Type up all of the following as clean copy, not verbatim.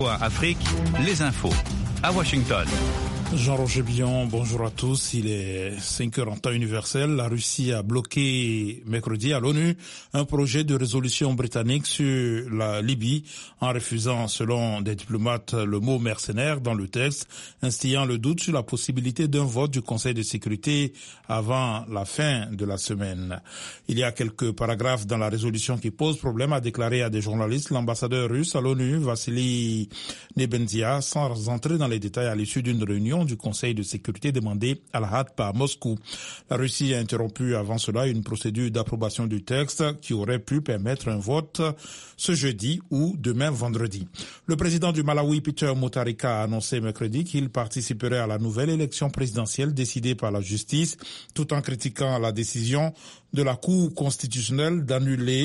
Afrique, les infos à Washington. Jean-Roger Billon, bonjour à tous. Il est 5h en temps universel. La Russie a bloqué mercredi à l'ONU un projet de résolution britannique sur la Libye en refusant, selon des diplomates, le mot mercenaire dans le texte, instillant le doute sur la possibilité d'un vote du Conseil de sécurité avant la fin de la semaine. Il y a quelques paragraphes dans la résolution qui posent problème, a déclaré à des journalistes l'ambassadeur russe à l'ONU, Vassili Nebenzia, sans entrer dans les détails à l'issue d'une réunion du Conseil de sécurité demandé à la hâte par Moscou. La Russie a interrompu avant cela une procédure d'approbation du texte qui aurait pu permettre un vote ce jeudi ou demain vendredi. Le président du Malawi, Peter Mutharika, a annoncé mercredi qu'il participerait à la nouvelle élection présidentielle décidée par la justice, tout en critiquant la décision de la Cour constitutionnelle d'annuler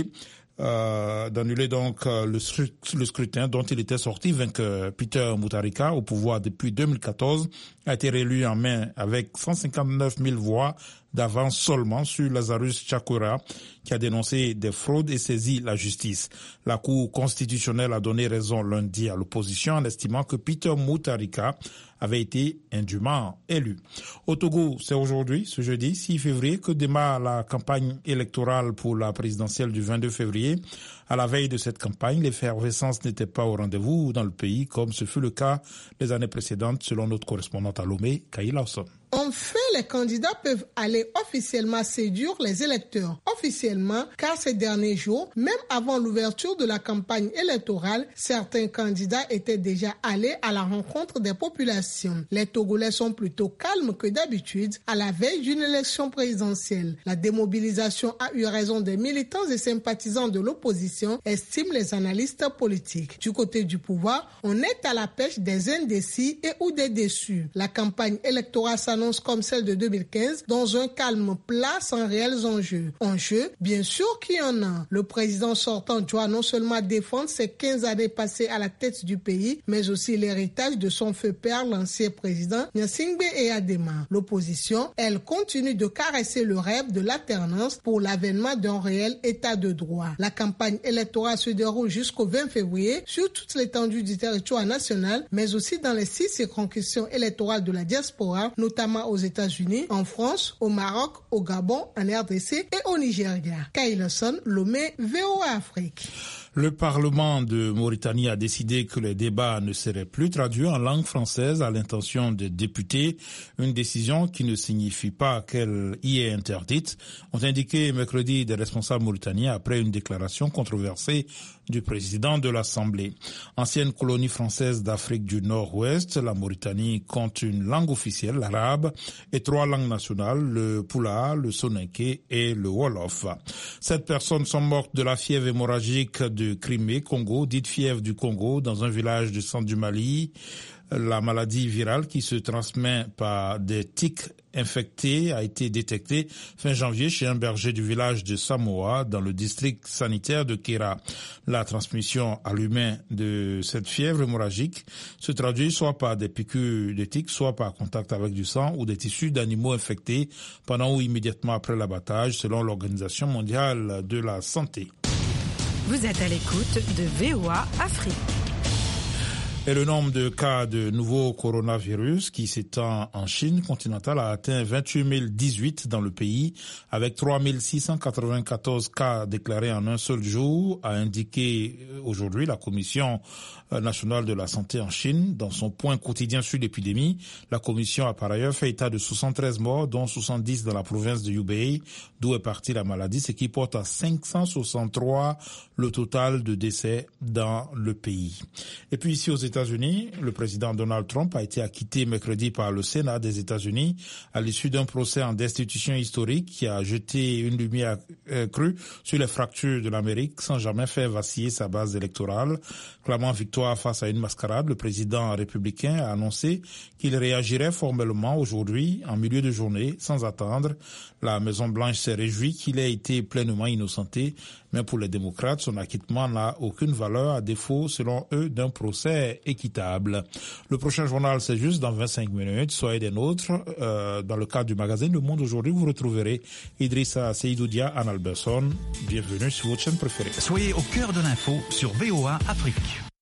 donc le scrutin dont il était sorti vainqueur. Peter Mutharika, au pouvoir depuis 2014, a été réélu en mai avec 159 000 voix d'avance seulement sur Lazarus Chakwera, qui a dénoncé des fraudes et saisi la justice. La Cour constitutionnelle a donné raison lundi à l'opposition en estimant que Peter Mutharika avait été indûment élu. Au Togo, c'est aujourd'hui, ce jeudi 6 février, que démarre la campagne électorale pour la présidentielle du 22 février. À la veille de cette campagne, l'effervescence n'était pas au rendez-vous dans le pays, comme ce fut le cas les années précédentes, selon notre correspondante à Lomé, Kaïla Osson. Enfin, les candidats peuvent aller officiellement séduire les électeurs. Officiellement, car ces derniers jours, même avant l'ouverture de la campagne électorale, certains candidats étaient déjà allés à la rencontre des populations. Les Togolais sont plutôt calmes que d'habitude à la veille d'une élection présidentielle. La démobilisation a eu raison des militants et sympathisants de l'opposition, estiment les analystes politiques. Du côté du pouvoir, on est à la pêche des indécis et ou des déçus. La campagne électorale s'annonce comme celle de 2015, dans un calme plat sans réels enjeux. Enjeux, bien sûr qu'il y en a. Le président sortant doit non seulement défendre ses 15 années passées à la tête du pays, mais aussi l'héritage de son feu père, l'ancien président Gnassingbé Eyadema. L'opposition, elle, continue de caresser le rêve de l'alternance pour l'avènement d'un réel état de droit. La campagne électorale se déroule jusqu'au 20 février sur toute l'étendue du territoire national, mais aussi dans les 6 circonscriptions électorales de la diaspora, notamment aux États-Unis, en France, au Maroc, au Gabon, en RDC et au Nigeria. Kaïla Osson, Lomé, VOA Afrique. Le Parlement de Mauritanie a décidé que les débats ne seraient plus traduits en langue française à l'intention des députés, une décision qui ne signifie pas qu'elle y est interdite, ont indiqué mercredi des responsables mauritaniens après une déclaration controversée du président de l'Assemblée. Ancienne colonie française d'Afrique du Nord-Ouest, la Mauritanie compte une langue officielle, l'arabe, et 3 langues nationales, le Pula, le Soninké et le Wolof. 7 personnes sont mortes de la fièvre hémorragique de Crimée, Congo, dite fièvre du Congo, dans un village du centre du Mali. La maladie virale qui se transmet par des tiques infectés a été détectée fin janvier chez un berger du village de Samoa dans le district sanitaire de Kera. La transmission à l'humain de cette fièvre hémorragique se traduit soit par des piqûres de tiques, soit par contact avec du sang ou des tissus d'animaux infectés pendant ou immédiatement après l'abattage, selon l'Organisation mondiale de la santé. Vous êtes à l'écoute de VOA Afrique. Et le nombre de cas de nouveau coronavirus qui s'étend en Chine continentale a atteint 28 018 dans le pays, avec 3 694 cas déclarés en un seul jour, a indiqué aujourd'hui la Commission nationale de la santé en Chine. Dans son point quotidien sur l'épidémie, la Commission a par ailleurs fait état de 73 morts, dont 70 dans la province de Hubei, d'où est partie la maladie, ce qui porte à 563 le total de décès dans le pays. Et puis ici aux États-Unis, le président Donald Trump a été acquitté mercredi par le Sénat des États-Unis à l'issue d'un procès en destitution historique qui a jeté une lumière crue sur les fractures de l'Amérique sans jamais faire vaciller sa base électorale. Clamant victoire face à une mascarade, le président républicain a annoncé qu'il réagirait formellement aujourd'hui en milieu de journée sans attendre. La Maison-Blanche s'est réjouie qu'il ait été pleinement innocenté, mais pour les démocrates, son acquittement n'a aucune valeur à défaut, selon eux, d'un procès équitable. Le prochain journal, c'est juste dans 25 minutes. Soyez des nôtres. Dans le cadre du magazine Le Monde aujourd'hui, vous retrouverez Idrissa Seydoudia, Anne Alberson. Bienvenue sur votre chaîne préférée. Soyez au cœur de l'info sur VOA Afrique.